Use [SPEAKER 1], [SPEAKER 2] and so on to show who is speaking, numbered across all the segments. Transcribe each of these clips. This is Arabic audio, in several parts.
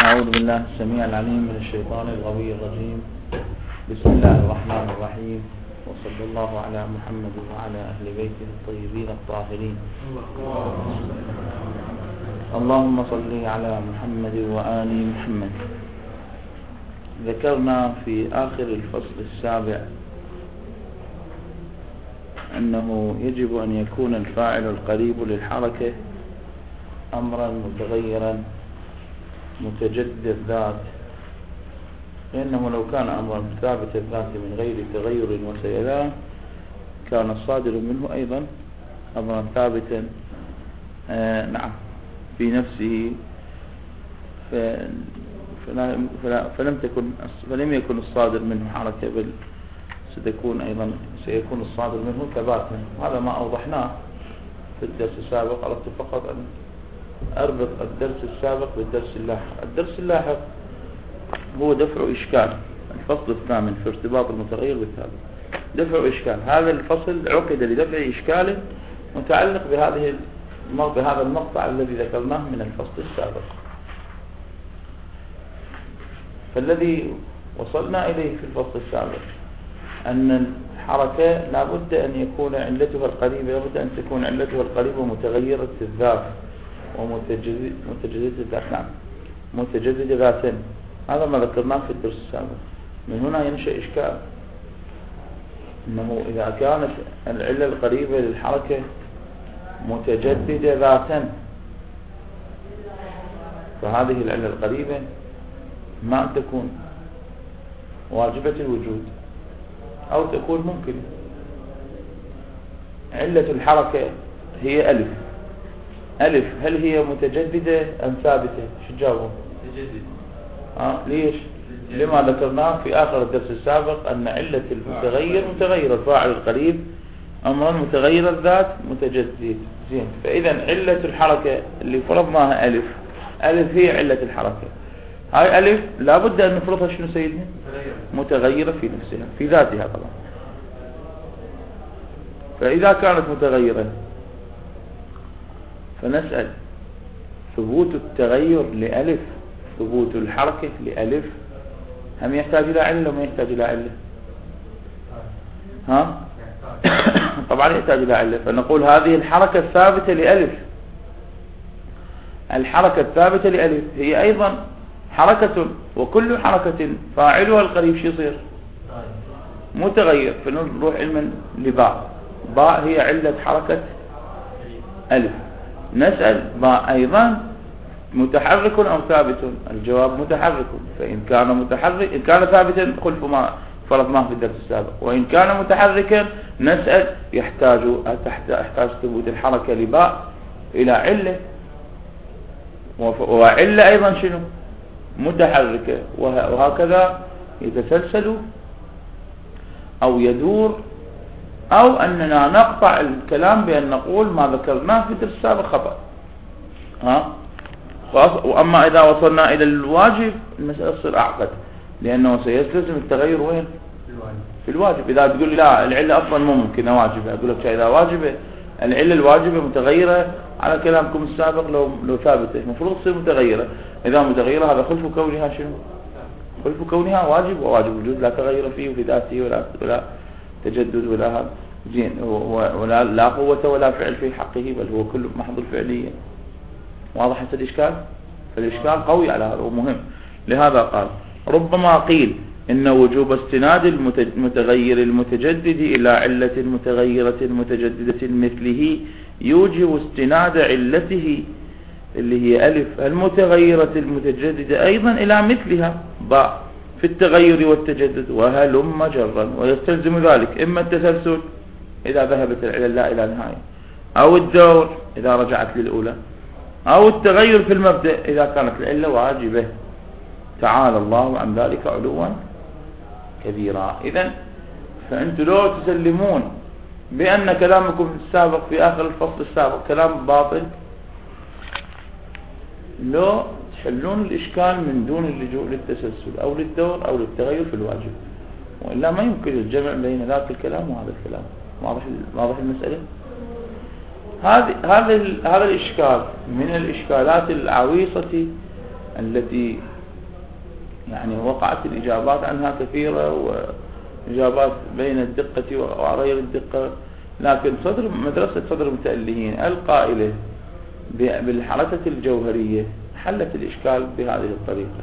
[SPEAKER 1] أعوذ بالله السميع العليم من الشيطان الغوي الرجيم. بسم الله الرحمن الرحيم، وصلى الله على محمد وعلى أهل بيته الطيبين الطاهرين. اللهم صل على محمد وآل محمد. ذكرنا في آخر الفصل السابع أنه يجب أن يكون الفاعل القريب للحركة أمرا متغيرا متجدد الذات، لأنه لو كان أمرا ثابت الذات من غير تغير وسيلان كان الصادر منه أيضا أمرا ثابتا في نفسه، فلم يكن الصادر منه حركة، بل سيكون الصادر منه ثبات منه. هذا ما أوضحناه في الدرس السابق. أردت فقط أن أربط الدرس السابق بالدرس اللاحق. الدرس اللاحق هو دفع إشكال، الفصل الثامن في ارتباط المتغير بالثابت. دفع إشكال، هذا الفصل عقد لدفع إشكال متعلق بهذا المقطع الذي ذكرناه من الفصل السابق. فالذي وصلنا إليه في الفصل السابق أن الحركة لابد أن يكون علتها القريبة، لابد أن تكون علتها القريبة متغيرة الذات متجددة ذاتا. هذا ما ذكرناه في الدرس السابق. من هنا ينشأ إشكال، أنه إذا كانت العلة القريبة للحركة متجددة ذاتا، فهذه العلة القريبة ما أن تكون واجبة الوجود أو تكون ممكنة. علة الحركة هي ألف. هل هي متجددة أم ثابتة؟ شو جاوبوا؟ متجددة. ليش؟ لما ذكرناه في آخر الدرس السابق أن علة المتغير متغير الفاعل القريب أمرا متغير الذات متجدد. زين، فإذا علة الحركة اللي فرضناها ألف هي علة الحركة. هاي ألف لابد أن نفرضها شنو سيدنا؟ متغيرة في نفسها في ذاتها طبعا. فإذا كانت متغيرة فنسأل ثبوت التغير لألف، ثبوت الحركة لألف، هم يحتاج إلى علة وما يحتاج إلى علة؟ طبعا يحتاج إلى علة. فنقول هذه الحركة الثابتة لألف، الحركة الثابتة لألف هي أيضا حركة، وكل حركة فاعلها القريب شو يصير؟ متغير. فنروح علما لباء. باء هي علة حركة ألف. نسأل باء أيضا متحرك أو ثابت؟ الجواب متحرك. فإن كان متحرك، إن كان ثابتا خلف ما فرضناه في الدرس السابق، وإن كان متحركا نسأل يحتاج ثبوت الحركة لباء إلى علة، وعلة أيضا شنو؟ متحركة. وهكذا يتسلسل أو يدور، أو أننا نقطع الكلام بأن نقول ما ذكرناه في الدرس السابق خطأ. وأما إذا وصلنا إلى الواجب المسألة تصير أعقد، لأنه سيستلزم التغير وين؟ في الواجب. إذا تقول لي لا العلة أصلا مو ممكنة واجبة، أقول لك إذا واجبة العلة الواجبة متغيرة على كلامكم السابق، لو ثابتة المفروض تصير متغيرة. إذا متغيرة هذا خلف كونها شنو؟ خلف كونها واجب، وواجب وجود لا تغير فيه في ذاته ولا تجدد ولا هذا. زين، ولا لا قوة ولا فعل في حقه، بل هو كله محض الفعلية. واضح الإشكال؟ فالإشكال قوي على هذا ومهم. لهذا قال ربما قيل إن وجوب استناد المتغير المتجدد إلى علة متغيرة متجددة مثله يوجب استناد علته اللي هي ألف المتغيرة المتجددة أيضا إلى مثلها باء في التغير والتجدد وهلم جرا. ويستلزم ذلك إما التسلسل إذا ذهبت العلة لا إلى نهاية، أو الدور إذا رجعت للأولى، أو التغير في المبدأ إذا كانت العلة واجبة. تعالى الله عن ذلك علوا كبيرا. إذن فأنتم لو تسلمون بأن كلامكم السابق في آخر الفصل السابق كلام باطل، لو تحلون الإشكال من دون اللجوء للتسلسل أو للدور أو للتغير في الواجب، وإلا ما يمكن الجمع بين ذاك الكلام وهذا الكلام. واضح المسألة؟ هذا الإشكال من الإشكالات العويصة التي يعني وقعت الإجابات عنها كثيرة، وإجابات بين الدقة وغير الدقة، لكن مدرسة صدر المتألهين القائلة بالحركة الجوهرية حلت الإشكال بهذه الطريقة.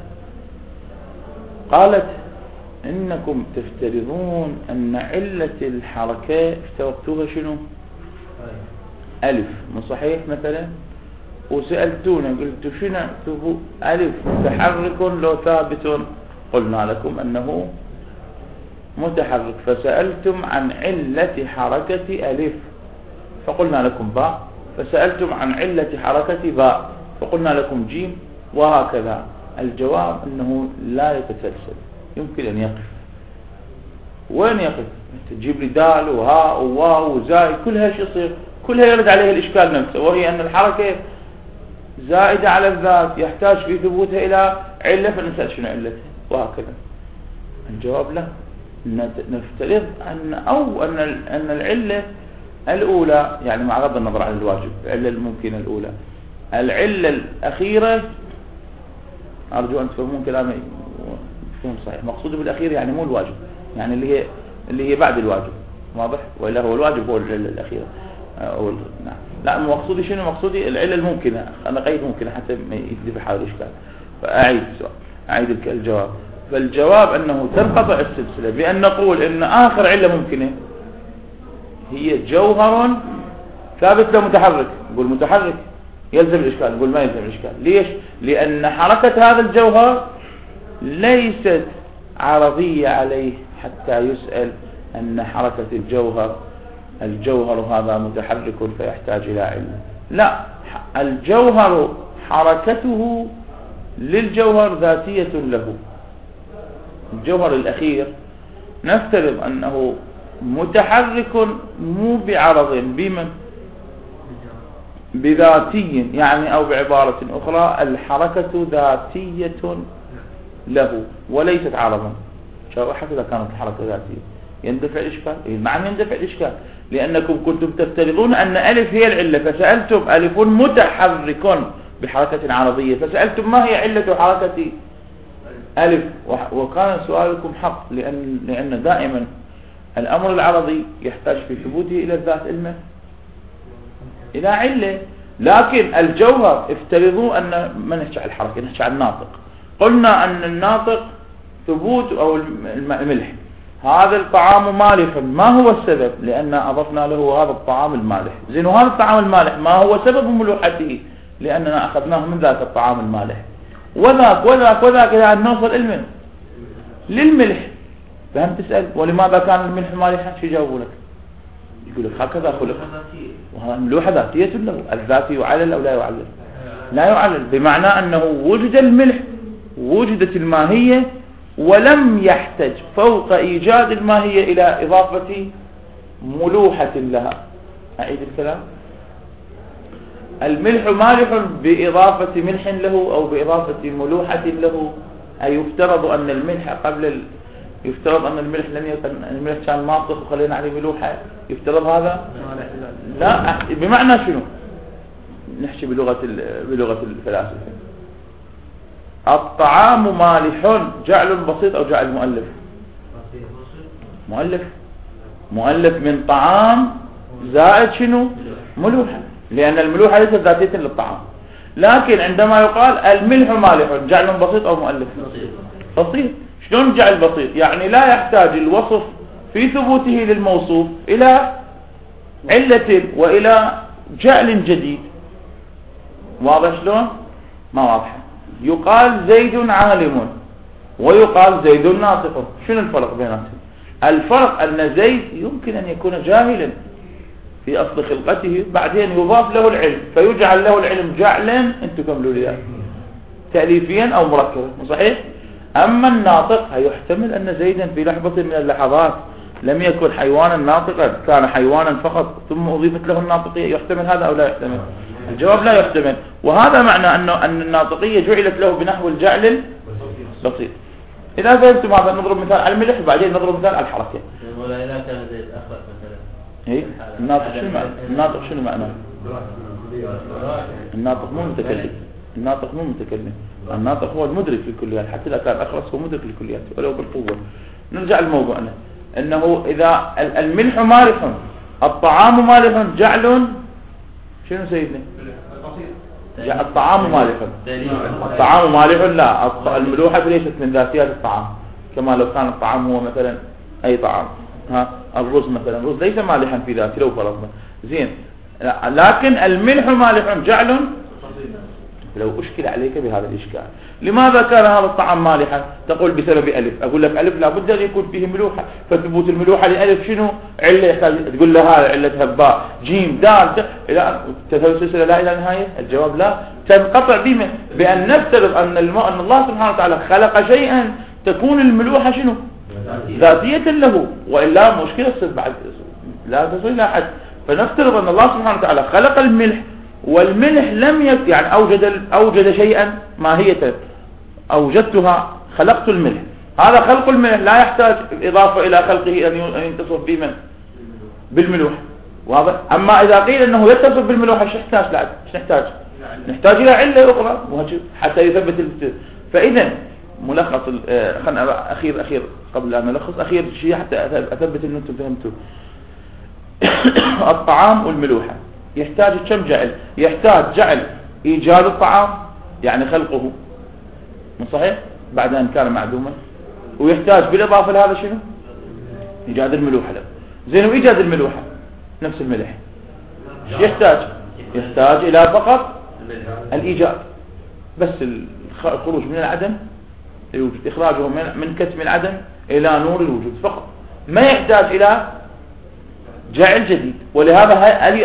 [SPEAKER 1] قالت إنكم تفترضون أن علة الحركة افترضتوها شنو؟ ألف، مو صحيح؟ مثلا وسألتونا قلت شنو اكتبوا ألف متحرك لو ثابت، قلنا لكم أنه متحرك، فسألتم عن علة حركة ألف فقلنا لكم باء، فسألتم عن علة حركة باء فقلنا لكم جيم، وهكذا. الجواب أنه لا يتسلسل، يمكن أن يقف. وين يقف؟ تجيب لي دال وهاء وواو وزاي، كلها شو يصير؟ كلها يرد عليه الإشكال نفسه، وهي أن الحركة زائدة على الذات يحتاج في ثبوتها إلى علة، فنسأل شنو علتها، وهكذا. الجواب لا، نفترض أن العلة الأولى، يعني مع غض النظر عن الواجب، العلة الممكنة الأولى، العلة الأخيرة، أرجو أن تفهمون كلامي فهم صحيح، مقصود بالأخير يعني مو الواجب، يعني اللي هي بعد الواجب، واضح؟ وإلا هو الواجب هو العلة الأخيرة نعم. لا، مقصودي شنو؟ مقصودي العلة الممكنة، أنا قيد ممكنة حتى ما يدفع حال الإشكال. فأعيد السؤال، أعيد الجواب. فالجواب أنه تنقطع السلسلة بأن نقول أن آخر علة ممكنة هي جوهر ثابت له متحرك. نقول متحرك يلزم الإشكال، نقول ما يلزم الإشكال. ليش؟ لأن حركة هذا الجوهر ليست عرضية عليه حتى يسأل أن حركة الجوهر هذا متحرك فيحتاج إلى علة. لا، الجوهر حركته للجوهر ذاتية له. الجوهر الأخير نفترض أنه متحرك مو بعرض، بمن؟ بذاتي، يعني أو بعبارة أخرى الحركة ذاتية له وليست عرضا. حتى إذا كانت الحركة ذاتية يندفع الإشكال؟ معنى يندفع الإشكال لأنكم كنتم تفترضون أن ألف هي العلة، فسألتم ألف متحرك بحركة عرضية، فسألتم ما هي علة حركة ألف، وكان سؤالكم حق، لأن دائما الأمر العرضي يحتاج في ثبوته إلى الذات إلى علة. لكن الجوهر افترضوا أن ما نحكي عن الحركة، نحكي عن الناطق. قلنا أن الناطق ثبوت أو الملح، هذا الطعام مالح، ما هو السبب؟ لأن أضفنا له هذا الطعام المالح. زين، وهذا الطعام المالح ما هو سبب ملوحته؟ لأننا أخذناه من ذاك الطعام المالح، وذاك وذاك وذاك إلى أن نوصل للملح. فهم تسأل ولماذا كان الملح مالحا؟ شو يجاوبوا لك؟ يقول لك هكذا خلق، وهذا ملوحة ذاتية له. الذاتي يعلل أو لا يعلل؟ لا يعلل، بمعنى أنه وجد الملح، وجدت الماهية، ولم يحتج فوق إيجاد الماهية إلى إضافة ملوحة لها. أعيد الكلام. الملح مالح بإضافة ملح له أو بإضافة ملوحة له. أي يفترض أن الملح يفترض أن الملح لم يكن، الملح كان ناطق وخلينا عليه ملوحة، يفترض هذا؟ لا. بمعنى شنو؟ نحكي بلغة الفلاسفة. الطعام مالح جعل بسيط أو جعل مؤلف من طعام زائد شنو؟ ملوحة، لأن الملوحة ليست ذاتية للطعام. لكن عندما يقال الملح مالح جعل بسيط أو مؤلف؟ بسيط. شلون جعل بسيط؟ يعني لا يحتاج الوصف في ثبوته للموصوف إلى علة وإلى جعل جديد. واضح شلون؟ ما واضح. يقال زيد عالم ويقال زيد ناطق، شنو الفرق بيناتهم؟ الفرق أن زيد يمكن أن يكون جاهلا في أصل خلقته، بعدين يضاف له العلم فيجعل له العلم جعلا، انتم كملوا لي تأليفيا أو مركبا، صحيح؟ أما الناطق يحتمل أن زيدا في لحظة من اللحظات لم يكن حيوانا ناطقا، كان حيوانا فقط ثم أضيفت له الناطقية. يحتمل هذا أو لا يحتمل؟ الجواب لا يحتمل. وهذا معنى أن الناطقية جعلت له بنحو الجعل بسيط. إذا فهمتم هذا نضرب مثال على الملح وبعدين نضرب مثال على الحركة.
[SPEAKER 2] ولا إذا كان زي الأخر مثلا.
[SPEAKER 1] إيه؟ الناطق شنو معناه؟ الناطق مو متكلم. الناطق مو متكلم، الناطق هو المدرك للكليات، حتى إذا كان أخرس هو مدرك للكليات ولو بالقوة. نرجع لموضوعنا، أنه إذا الملح مالح الطعام مالح جعل شنو سيدنا؟ الطعام مالح، الطعام مالح لا، الملوحة ليست من ذاتيات الطعام، كما لو كان الطعام هو مثلا أي طعام، الرز مثلا، الرز ليس مالحا في ذاته لو فرضنا زين، لكن الملح مالح جعل. لو أشكل عليك بهذا الإشكال، لماذا كان هذا الطعام مالحا؟ تقول بسبب ألف. أقول لك ألف لابد أن يكون فيه ملوحة، فثبوت الملوحة لألف شنو؟ علة يحتاج، تقول له هذا علتها باء جيم دال إلى تسلسل لا إلى نهاية. الجواب لا، تنقطع بمن؟ بأن نفترض أن الله سبحانه وتعالى خلق شيئا تكون الملوحة شنو؟ ذاتية له، وإلا مشكلة تصير بعد لا تصل إلى حد. فنفترض أن الله سبحانه وتعالى خلق الملح، والملح لم يعني أوجد شيئا ماهية، أوجدتها، خلقت الملح. هذا خلق الملح لا يحتاج إضافة إلى خلقه أن يتصف بمن؟ بالملوحة. واضح؟ أما إذا قيل أنه يتصف بالملوحة ايش نحتاج؟ نحتاج إلى علة أخرى حتى يثبت فإذا ملخص خلنا أخير قبل أن نلخص أخير شيء حتى أثبت أن أنتم فهمتوا. الطعام والملوحة يحتاج كم جعل؟ يحتاج جعل إيجاد الطعام يعني خلقه من صحيح بعد أن كان معدوما، ويحتاج بالإضافة لهذا شنو؟ إيجاد الملوحة له. زين، وإيجاد الملوحة نفس الملح يحتاج إلى فقط الإيجاد، بس الخروج من العدم الوجود، إخراجه من كتم العدم إلى نور الوجود فقط، ما يحتاج إلى جعل جديد. ولهذا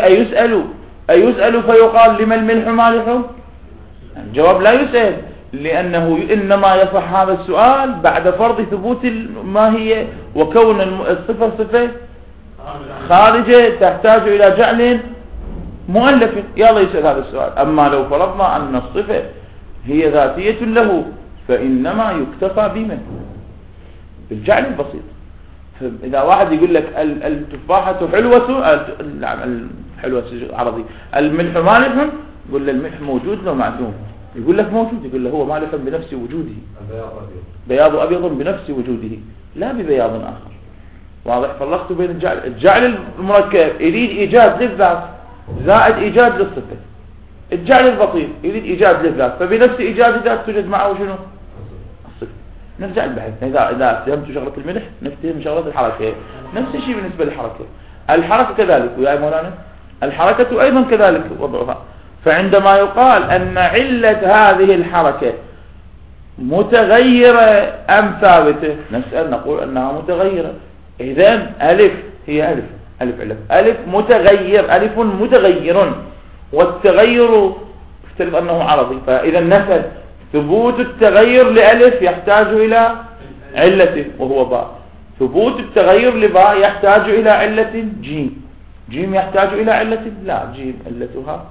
[SPEAKER 1] أيسأل فيقال لما الملح مالح؟ الجواب لا يسأل، لأنه إنما يصح هذا السؤال بعد فرض ثبوت الماهية وكون الصفة صفة خارجة تحتاج إلى جعل مؤلف. يلا يسأل هذا السؤال. أما لو فرضنا أن الصفة هي ذاتية له فإنما يكتفى بمن؟ بالجعل البسيط. إذا واحد يقول لك التفاحة حلوة، الحلوة عرضي، الملح مالح، يقول له الملح موجود لو معدوم، يقول لك موجود، يقول له هو مالح بنفس وجوده، بياض أبيض بنفس وجوده لا ببياض آخر. واضح؟ فرقت بين الجعل المركب يريد إيجاد للذات زائد إيجاد للصفة، الجعل البسيط يريد إيجاد للذات، فبنفس إيجاد الذات توجد معه شنو؟ الصفة. نرجع البحث، إذا فهمت شغلة الملح نفتهم شغلة الحركة. نفس الشيء بالنسبة للحركة، الحركة كذلك ويا مولانا، الحركة أيضا كذلك وضعها. فعندما يقال أن علة هذه الحركة متغيرة أم ثابتة، نسأل نقول أنها متغيرة. إذن ألف هي ألف متغير، ألف متغير، والتغير افترض أنه عرضي، فإذا نفذ ثبوت التغير لألف يحتاج إلى علة وهو باء، ثبوت التغير لباء يحتاج إلى علة جيم، جيم يحتاج إلى علة لا، جيم علتها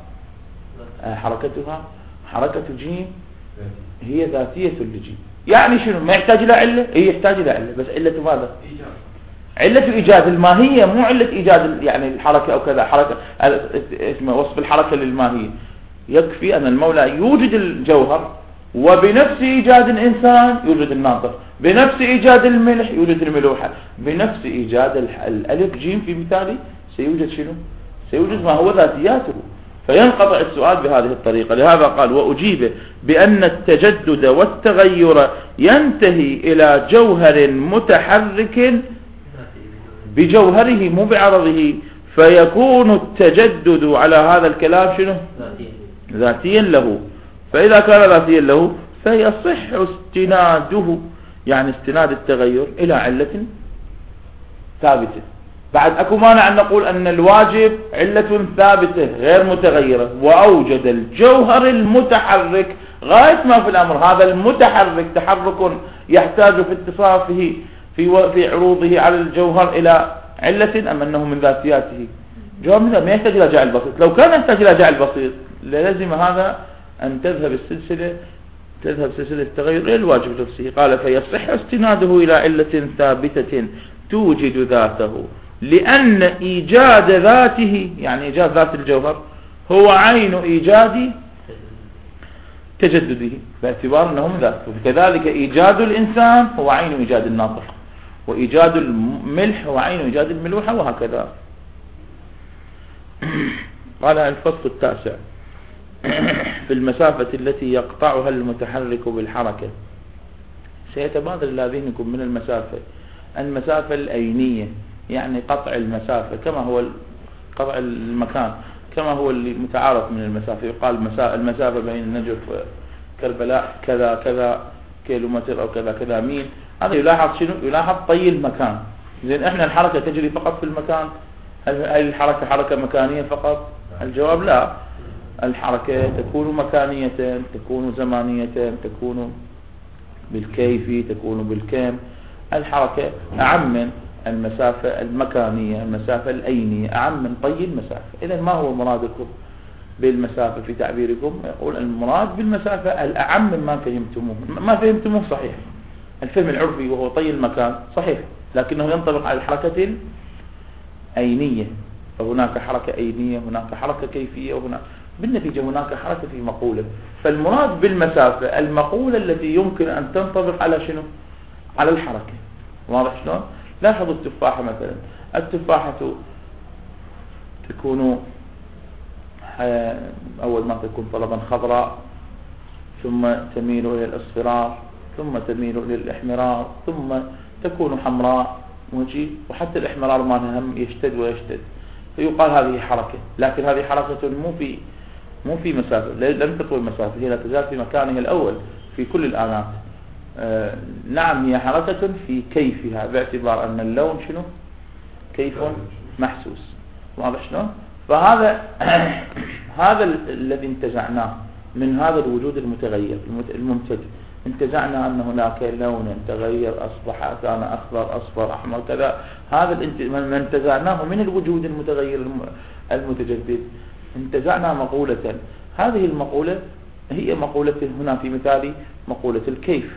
[SPEAKER 1] حركة جيم هي ذاتية لجيم. يعني شنو؟ ما يحتاج إلى علة؟ يحتاج إلى علة، بس علة ماذا؟ علة إيجاد الماهية، مو علة إيجاد يعني الحركة أو كذا، حركة اسمه وصف الحركة للماهية. يكفي أن المولى يوجد الجوهر، وبنفس إيجاد الإنسان يوجد الناطق، بنفس إيجاد الملح يوجد الملوحة، بنفس إيجاد الألف جيم في مثالي سيوجد شنو؟ سيوجد ما هو ذاتياته. فينقطع السؤال بهذه الطريقة. لهذا قال وأجيب بأن التجدد والتغير ينتهي إلى جوهر متحرك بجوهره مو بعرضه، فيكون التجدد على هذا الكلام شنو؟ ذاتيا له. فإذا كان ذاتيا له فيصح استناده، يعني استناد التغير إلى علة ثابتة. بعد أكو مانع أن نقول أن الواجب علة ثابتة غير متغيرة، وأوجد الجوهر المتحرك غاية ما في الأمر. هذا المتحرك تحرك يحتاج في اتصافه في عروضه على الجوهر إلى علة أم أنه من ذاتياته؟ جواب ما يحتاج إلى جعل بسيط. لو كان يحتاج إلى جعل بسيط لازم هذا أن تذهب سلسلة التغير غير الواجب نفسه. قال فيصح استناده إلى علة ثابتة توجد ذاته، لأن إيجاد ذاته يعني إيجاد ذات الجوهر هو عين إيجاد تجدده باعتبار أنه من ذاته. وكذلك إيجاد الإنسان هو عين إيجاد الناطق، وإيجاد الملح هو عين إيجاد الملوحة، وهكذا. قال الفصل التاسع في المسافة التي يقطعها المتحرك بالحركة. سيتبادر إلى ذهنكم من المسافة الأينية، يعني قطع المسافة كما هو قطع المكان، كما هو اللي متعارف من المسافة. يقال المسافة بين النجف كربلاء كذا كذا كيلومتر أو كذا كذا ميل. هذا يلاحظ شنو؟ يلاحظ طي المكان. زين احنا الحركة تجري فقط في المكان؟ هل الحركة حركة مكانية فقط؟ الجواب لا. الحركة تكون مكانية، تكون زمانية، تكون بالكيفي، تكون بالكم. الحركة أعم من المسافة المكانية، المسافة الأينية أعم من طي المسافة. إذن ما هو مرادكم بالمسافة في تعبيركم؟ يقول المراد بالمسافة الأعم مما فهمتموه. ما فهمتموه صحيح، الفهم العرفي وهو طي المكان صحيح، لكنه ينطبق على الحركة الأينية. فهناك حركة أينية، هناك حركة كيفية، وهناك بالنتيجة هناك حركة في مقولة. فالمراد بالمسافة المقولة التي يمكن أن تنطبق على شنو؟ على الحركة. واضح شلون؟ لاحظوا التفاحة مثلا، التفاحة تكون أول ما تكون طلبا خضراء، ثم تميل إلى الأصفرار، ثم تميل إلى الإحمرار، ثم تكون حمراء، وحتى الإحمرار ما هم يشتد ويشتد، فيقال هذه حركة. لكن هذه حركة مو في مسافة، لم تطول المسافة، هي لا تزال في مكانها الأول في كل الآلات. نعم هي حركة في كيفها، باعتبار أن اللون شنو؟ كيف محسوس. واضح شلون؟ فهذا هذا الذي انتزعناه من هذا الوجود المتغير الممتد. انتزعنا أن هناك لون تغير، أصبح كان أخضر أصفر أحمر كذا. هذا ما انتزعناه من الوجود المتغير المتجدد. انتزعنا مقولة، هذه المقولة هي مقولة هنا في مثالي مقولة الكيف.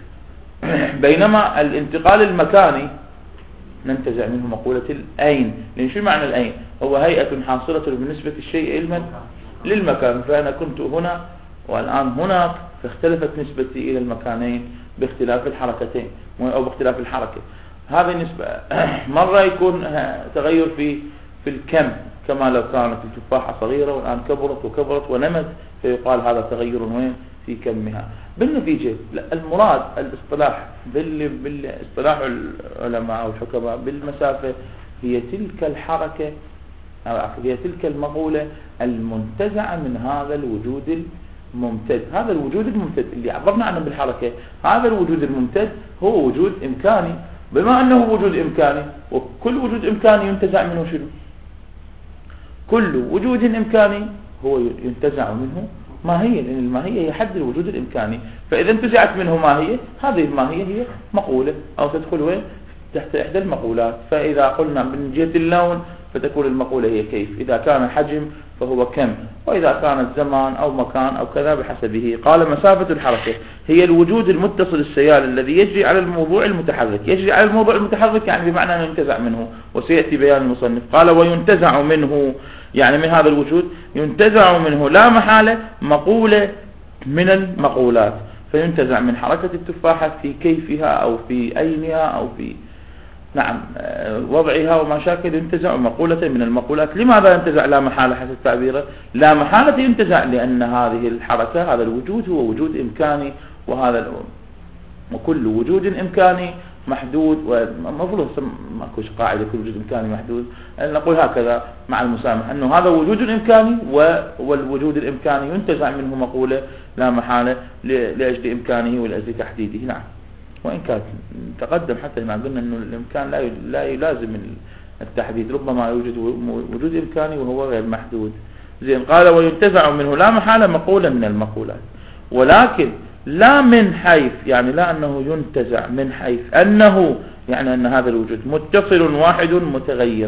[SPEAKER 1] بينما الانتقال المكاني ننتزع منه مقولة الأين. لأن شو معنى الأين؟ هو هيئة حاصلة بالنسبة الشيء علما للمكان. فأنا كنت هنا والآن هناك، فاختلفت نسبتي إلى المكانين باختلاف الحركتين أو باختلاف الحركة. هذه نسبة. مرة يكون تغير في الكم، كما لو كانت التفاحة صغيرة والآن كبرت وكبرت ونمت، فيقال هذا تغير وين في كمها. بالنتيجة المراد الاصطلاح بالاصطلاح العلماء أو الحكماء بالمسافة هي تلك الحركة، هي تلك المقولة المنتزعة من هذا الوجود الممتد. هذا الوجود الممتد اللي عبرنا عنه بالحركة، هذا الوجود الممتد هو وجود إمكاني. بما أنه وجود إمكاني، وكل وجود إمكاني ينتزع منه شنو؟ كل وجود إمكاني هو ينتزع منه ماهية، لأن الماهية هي حد الوجود الإمكاني. فإذا انتزعت منه ماهية، هذه الماهية هي مقولة أو تدخل وين؟ تحت إحدى المقولات. فإذا قلنا من جهة اللون فتكون المقولة هي كيف، إذا كان حجم فهو كم، وإذا كانت زمان أو مكان أو كذا بحسبه. قال مسافة الحركة هي الوجود المتصل السيال الذي يجري على الموضوع المتحرك. يجري على الموضوع المتحرك يعني بمعنى أنه ينتزع منه، وسيأتي بيان المصنف. قال وينتزع منه، يعني من هذا الوجود ينتزع منه لا محالة مقولة من المقولات. فينتزع من حركة التفاحة في كيفها أو في أينها أو في وضعها وما شاكل، ينتزع مقولة من المقولات. لماذا ينتزع لا محالة حسب تعبيره؟ لا محالة ينتزع لأن هذه الحركة، هذا الوجود هو وجود إمكاني، وكل وجود إمكاني محدود. ومفروض ماكوش قاعدة كل وجود إمكاني محدود، نقول هكذا مع المسامح أنه هذا وجود إمكاني، والوجود الإمكاني ينتزع منه مقولة لا محالة لأجل إمكانه ولأجل تحديده. نعم، وإن كان تقدم حتى ما قلنا أنه الإمكان لا يلازم التحديد، ربما يوجد وجود إمكاني وهو غير محدود. زين، قال وينتزع منه لا محالة مقولة من المقولات، ولكن لا من حيث، يعني لا أنه ينتزع من حيث أنه، يعني أن هذا الوجود متصل واحد متغير.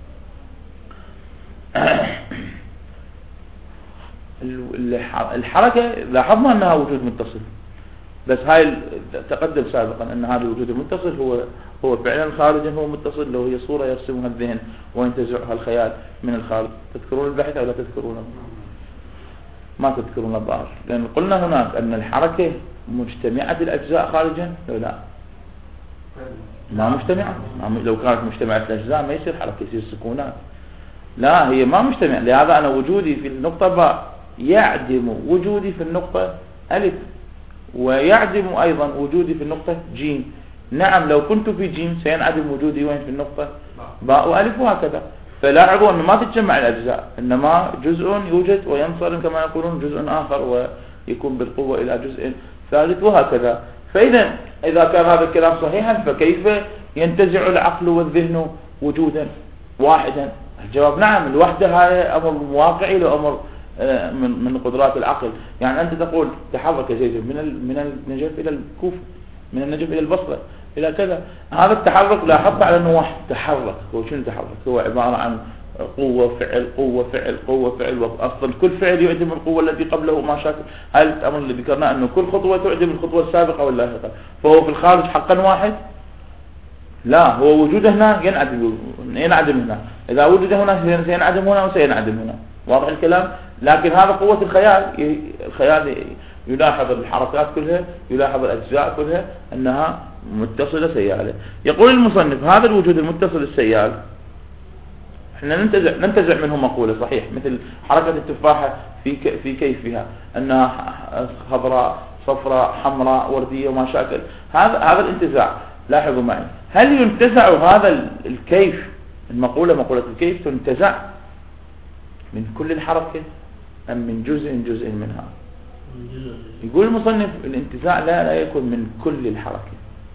[SPEAKER 1] الحركة لاحظنا أنها وجود متصل، بس هاي تقدم سابقا أن هذا الوجود المتصل هو فعلا خارجا، هو متصل، لو هي صورة يرسمها الذهن وينتزعها الخيال من الخارج. تذكرون البحث أو لا تذكرونه؟ ما تذكرون الظاهر، لأن قلنا هناك أن الحركة مجتمعة الأجزاء خارجا لو لا ما مجتمعة. لو كانت مجتمعة الأجزاء ما يصير حركة، يصير سكونات. لا، هي ما مجتمع. لهذا أنا وجودي في النقطة باء يعدم وجودي في النقطة ألف، ويعدم أيضا وجودي في النقطة جيم. نعم، لو كنت في جيم سينعدم وجودي وين في النقطة باء وألف، وهكذا. فلاحظوا أن ما تتجمع الأجزاء، إنما جزء يوجد وينصرم كما يقولون جزء آخر، ويكون بالقوة إلى جزء ثالث، وهكذا. إذا كان هذا الكلام صحيحا فكيف ينتزع العقل والذهن وجودا واحدا؟ الجواب نعم، الوحدة هاي أمر واقعي، لأمر من قدرات العقل. يعني أنت تقول تحرك زيد من النجف إلى الكوفة، من النجف إلى البصرة إلى كذا. هذا التحرك لاحظت على أنه واحد تحرك. هو شنو تحرك؟ هو عبارة عن قوة فعل قوة فعل قوة فعل، وأصلا كل فعل يعدم القوة التي قبله ما شاكل. هذا الأمر اللي ذكرناه أنه كل خطوة تعدم الخطوة السابقة واللاحقة. فهو في الخارج حقا واحد؟ لا، هو وجوده هنا ينعدم هنا، إذا وجد هنا سينعدم هنا وسينعدم هنا. واضح الكلام؟ لكن هذا قوة الخيال. الخيال يلاحظ الحركات كلها، يلاحظ الأجزاء كلها أنها متصلة سيالة. يقول المصنف هذا الوجود المتصل السيال احنا ننتزع منه مقولة صحيح، مثل حركة التفاحة في كيفها أنها خضراء صفراء حمراء وردية وما شاكل. هذا الانتزاع. لاحظوا معي، هل ينتزع هذا الكيف؟ مقولة الكيف تنتزع من كل الحركة أم من جزء منها؟ يقول المصنف الانتزاع لا يكون من كل الحركة.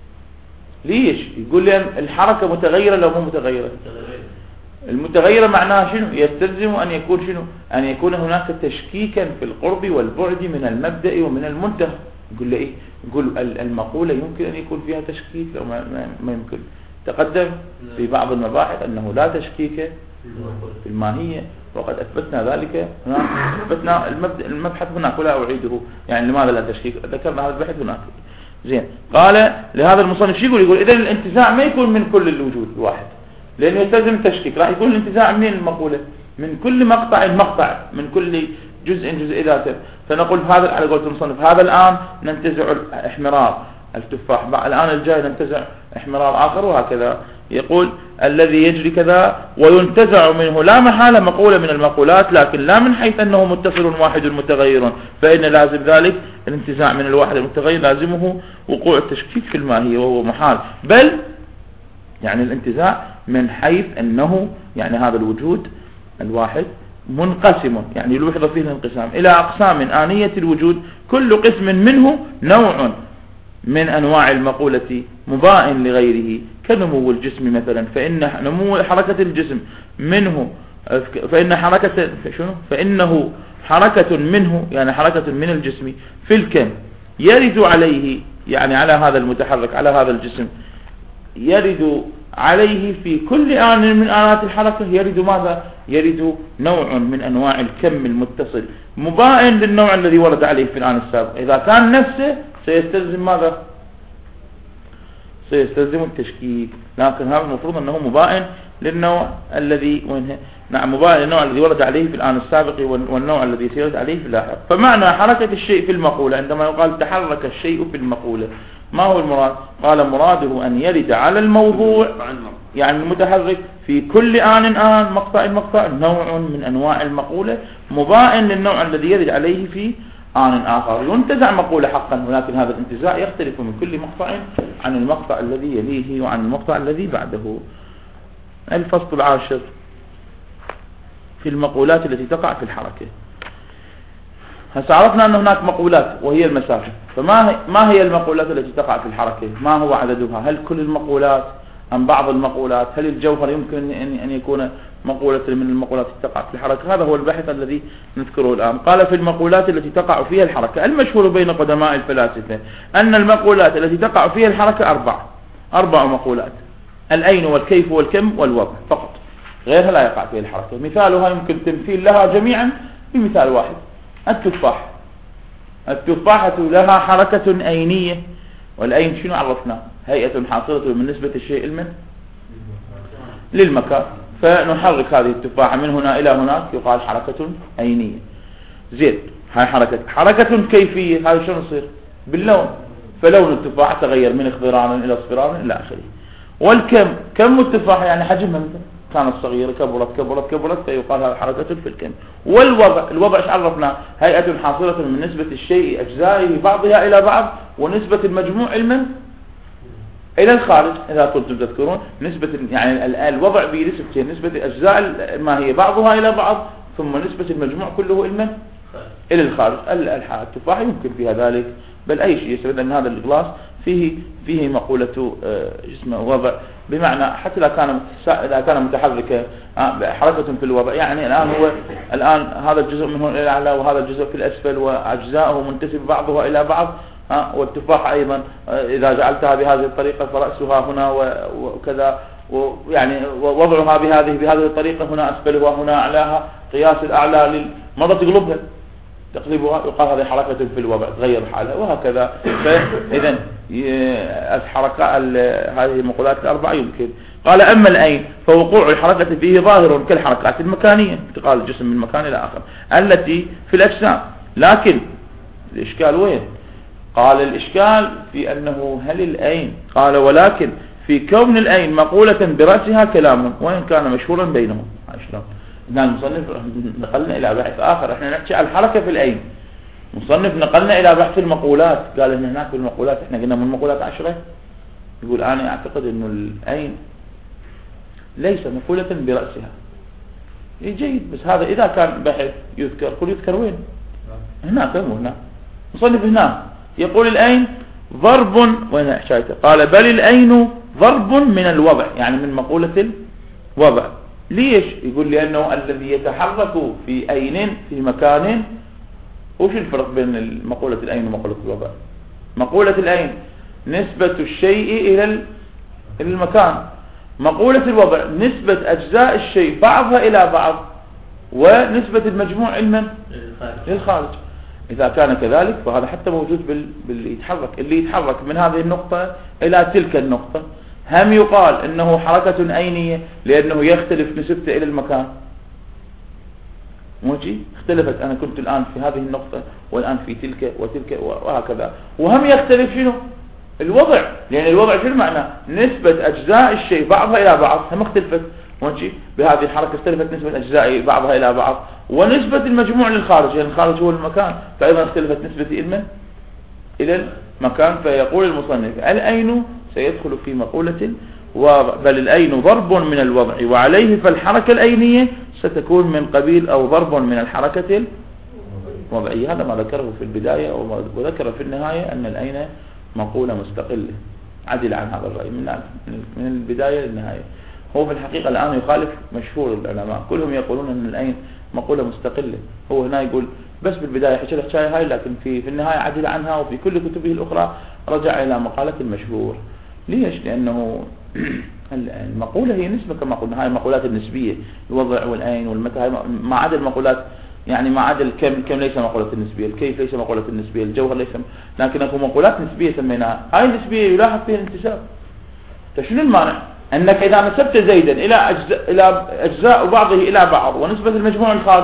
[SPEAKER 1] ليش؟ يقول لي الحركة متغيرة لو مو متغيرة. المتغيرة معناها شنو؟ يستلزم أن يكون شنو؟ أن يكون هناك تشكيكا في القرب والبعد من المبدأ ومن المنتهى. يقول لي إيه؟ يقول المقولة يمكن أن يكون فيها تشكيك أو ما يمكن. تقدم في بعض المباحث أنه لا تشكيك في الماهية، وقد أثبتنا ذلك هناك. أثبتنا المبحث هناك ولا أعيده. يعني لماذا لا تشكيك؟ ذكرنا هذا البحث هناك. زين. قال لهذا المصنف شو يقول إذا الانتزاع ما يكون من كل الوجود الواحد، لأنه يستلزم التشكيك. راح يكون الانتزاع من المقولة من كل مقطع من كل جزء ذاته. فنقول هذا على قولة المصنف هذا الآن ننتزع احمرار التفاح، الآن الجاي ننتزع احمرار آخر، وهكذا. يقول الذي يجري كذا وينتزع منه لا محالة مقولة من المقولات، لكن لا من حيث أنه متصل واحد متغير، فإن لازم ذلك الانتزاع من الواحد المتغير لازمه وقوع التشكيك في الماهية، وهو محال. بل يعني الانتزاع من حيث أنه يعني هذا الوجود الواحد منقسم، يعني يلوحظ فيه الانقسام إلى أقسام آنية الوجود، كل قسم منه نوع من أنواع المقولة مباين لغيره، كنمو الجسم مثلا، فإن نمو حركة الجسم منه فإنه حركة منه، يعني حركة من الجسم في الكم يرد عليه، يعني على هذا المتحرك على هذا الجسم يرد عليه في كل آن من آنات الحركة. يرد ماذا؟ يرد نوع من أنواع الكم المتصل مباين للنوع الذي ورد عليه في الآن السابق. إذا كان نفسه سيستلزم ماذا؟ سيستلزم التشكيك، لكن هذا المفروض أنه مباين للنوع الذي نعم مباين للنوع الذي ورد عليه في الآن السابق والنوع الذي سيرد عليه في اللاحق. فمعنى حركة الشيء في المقولة عندما يقال تحرك الشيء في المقولة ما هو المراد؟ قال مراده أن يرد على الموضوع يعني المتحرك في كل آن مقطع نوع من أنواع المقولة مباين للنوع الذي يرد عليه في آن آخر. ينتزع مقولة حقا، ولكن هذا الانتزاع يختلف من كل مقطع عن المقطع الذي يليه وعن المقطع الذي بعده. الفصل العاشر في المقولات التي تقع في الحركة. هسه عرفنا أن هناك مقولات وهي المسافة، فما هي المقولات التي تقع في الحركة؟ ما هو عددها؟ هل كل المقولات أم بعض المقولات؟ هل الجوهر يمكن أن يكون مقولة من المقولات التي تقع في الحركة؟ هذا هو البحث الذي نذكره الآن. قال في المقولات التي تقع فيها الحركة، المشهور بين قدماء الفلاسفة أن المقولات التي تقع فيها الحركة أربع مقولات: الأين والكيف والكم والوضع فقط، غيرها لا يقع فيها الحركة. مثالها يمكن تمثيل لها جميعا بمثال واحد: التفاحة لها حركة أينية، والأين شنو عرفنا؟ هيئة حاصلة بالنسبة الشيء المن للمكان، فنحرك هذه التفاحة من هنا إلى هناك يقال حركة أينية. زين. هاي حركة كيفية. هاي شنو يصير باللون؟ فلون التفاحة تغير من اخضران إلى اصفرار إلى آخره. والكم، كم التفاحة يعني حجمها مثلا كانت صغيرة كبرت فيقال هذا حركة في الكم. الوضع ايش عرفنا؟ هيئة حاصلة من نسبة الشيء أجزائه بعضها إلى بعض ونسبة المجموع إلى الخارج. إذا كنتم تذكرون نسبة يعني الوضع بنسبتين، نسبة أجزاء ما هي بعضها إلى بعض ثم نسبة المجموع كله إلى الخارج. التفاح يمكن فيها ذلك، بل أي شيء يستفيد أن هذا الجلاس فيه مقولة اسمه وضع، بمعنى حتى إذا كان متحركة حركة في الوضع. يعني الآن هذا الجزء من هنا إلى الأعلى وهذا الجزء في الأسفل وأجزاؤه منتسب بعضها إلى بعض. والتفاح أيضا إذا جعلتها بهذه الطريقة فرأسها هنا وكذا، يعني وضعها بهذه الطريقة، هنا أسفلها هنا أعلاها، قياس الأعلى مرة تقلبها تقلبها، يقال هذه حركة في الوضع تغير حالها وهكذا. فإذا هذه المقولات الأربعة يمكن. قال أما الأين فوقوع الحركة فيه ظاهر كالحركات المكانية، انتقال الجسم من مكان إلى آخر التي في الأجسام. لكن الإشكال وين؟ قال الإشكال في أنه هل الأين، قال ولكن في كون الأين مقولة برأسها كلام وإن كان مشهورا بينهم. إذا المصنف نقلنا إلى بحث آخر، احنا نحكي على الحركة في الأين، مصنف نقلنا إلى بحث المقولات. قال إن هناك بالمقولات احنا قلنا من المقولات 10، يقول أنا أعتقد إنه الأين ليس مقولة برأسها. جيد، بس هذا إذا كان بحث يذكر وين؟ هناك هنا مصنف هنا يقول الأين ضرب، وين حكايته؟ قال بل الأين ضرب من الوضع، يعني من مقولة الوضع. ليش؟ يقول لأنه الذي يتحرك في أين في مكان. وش الفرق بين مقولة الأين ومقولة الوضع؟ مقولة الأين نسبة الشيء إلى المكان، مقولة الوضع نسبة أجزاء الشيء بعضها إلى بعض ونسبة المجموع للخارج. إذا كان كذلك فهذا حتى موجود باللي يتحرك من هذه النقطة إلى تلك النقطة. هم يقال إنه حركة أينية لأنه يختلف نسبته إلى المكان. موجي اختلفت، أنا كنت الآن في هذه النقطة والآن في تلك وتلك وهكذا. وهم يختلف شنو؟ الوضع، لأن الوضع شنو معنى؟ نسبة أجزاء الشيء بعضها إلى بعض هم اختلفت. موجي بهذه الحركة اختلفت نسبة أجزاء بعضها إلى بعض ونسبة المجموع للخارج، يعني الخارج هو المكان، فأيضا اختلفت نسبة إلى المكان. فيقول المصنف الأين سيدخل في مقولة بل الأين ضرب من الوضع وعليه فالحركة الأينية ستكون من قبيل أو ضرب من الحركة الوضعية. هذا ما ذكره في البداية وذكر في النهاية أن الأين مقولة مستقلة، عدل عن هذا الرأي من البداية للنهاية. هو في الحقيقة الآن يخالف مشهور العلماء، كلهم يقولون أن الأين مقولة مستقلة. هو هنا يقول بس بالبداية حكى الحكاية هاي، لكن في النهاية عدل عنها، وفي كل كتبه الأخرى رجع إلى مقالة المشهور. ليش؟ لأنه المقولة هي نسبة كما قلنا، هاي المقولات النسبية، الوضع والأين والمتى، ما عدا المقولات، يعني ما عدا الكم ليس مقولة النسبية، الكيف ليس مقولة النسبية، الجوهر ليس، لكن هو مقولات نسبية سميناها. هاي النسبية يلاحظ فيها الانتساب. فشنو المانع؟ أنك إذا نسبت زيدا إلى أجزاء بعضه إلى بعض ونسبة المجموع الخارج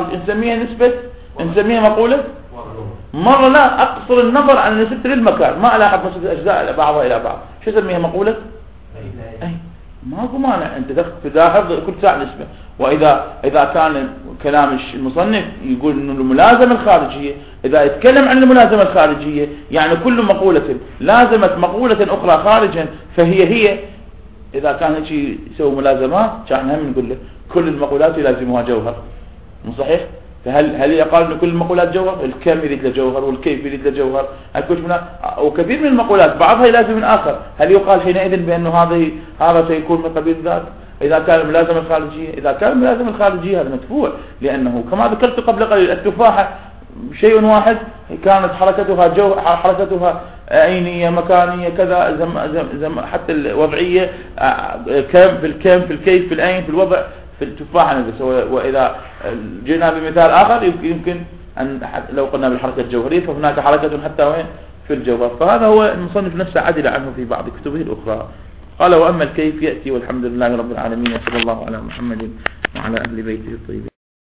[SPEAKER 1] نسميها مقولة مرة. لا أقصر النظر عن نسبة للمكان، ما ألاحظ نسبة أجزاء بعضها إلى بعض، شو سميها مقولة؟ أي ماكو مانع أنت تلاحظ كل ساعة نسبة. وإذا كان كلام المصنف يقول إنه الملازمة الخارجية، إذا يتكلم عن الملازمة الخارجية يعني كل مقولة لازمت مقولة أخرى خارجا فهي إذا كان هيك يسوي ملازمات كان هم نقول له كل المقولات يلازمها جوهر، مو صحيح؟ فهل يقال أن كل المقولات جوهر؟ الكم يريد له جوهر والكيف يريد له جوهر، وكثير من المقولات بعضها يلازم الآخر. هل يقال حينئذ بأنه هذا سيكون من قبيل ذاك إذا كان الملازمة الخارجية؟ إذا كان الملازمة الخارجية هذا مدفوع، لأنه كما ذكرت قبل قليل التفاحة شيء واحد كانت حركتها عينية مكانية كذا حتى الوضعية في الكيف في العين في الوضع في التفاحة نفسه. وإذا جئنا بمثال آخر يمكن أن لو قلنا بالحركة الجوهرية فهناك حركة حتى وين في الجوهر. فهذا هو المصنف نفسه عدل عنه في بعض كتبه الأخرى. قال وأما الكيف يأتي، والحمد لله رب العالمين، وصلى الله على محمد وعلى أهل بيته الطيبين.